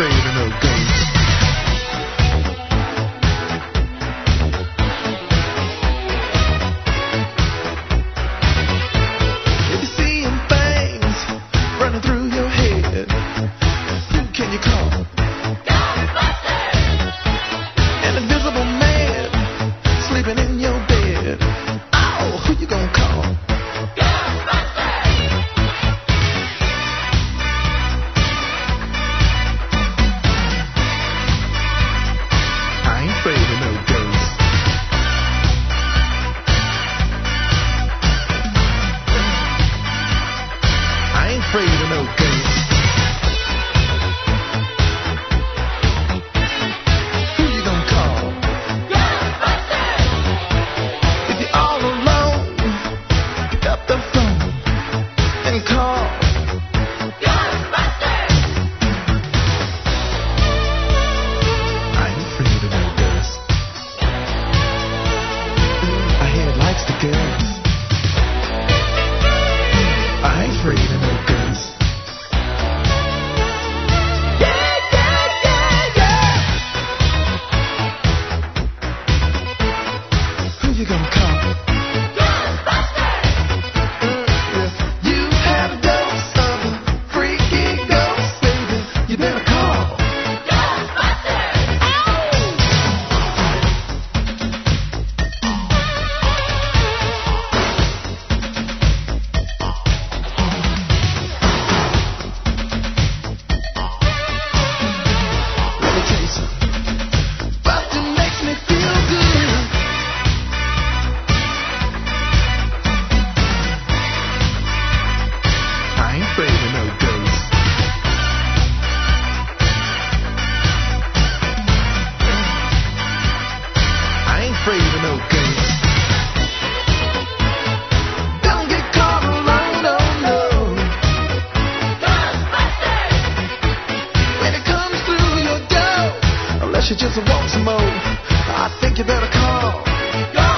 afraid of no ghosts. If you're seeing things running through your head, who can you call? Ghostbusters! An invisible man sleeping in your bed. Oh, who you gonna call? Afraid of no ghosts. I ain't afraid of no ghosts. Who you gonna call? Ghostbusters! If you're all alone, pick up the phone and call Ghostbusters! I ain't afraid of no ghosts. I hear it likes the girls. I ain't afraid of no ghosts. Yeah, yeah, yeah, yeah. Who you gonna call? Ghostbusters! Yeah. You have a dose of a freaky ghost, baby. You better call Ghostbusters! Let me tell you something. Bustin' makes me feel good. I ain't afraid of no ghosts. I ain't afraid of no ghosts. Don't get caught alone, no, no. Ghostbusters! When it comes through your door, unless you just want some more, I think you better call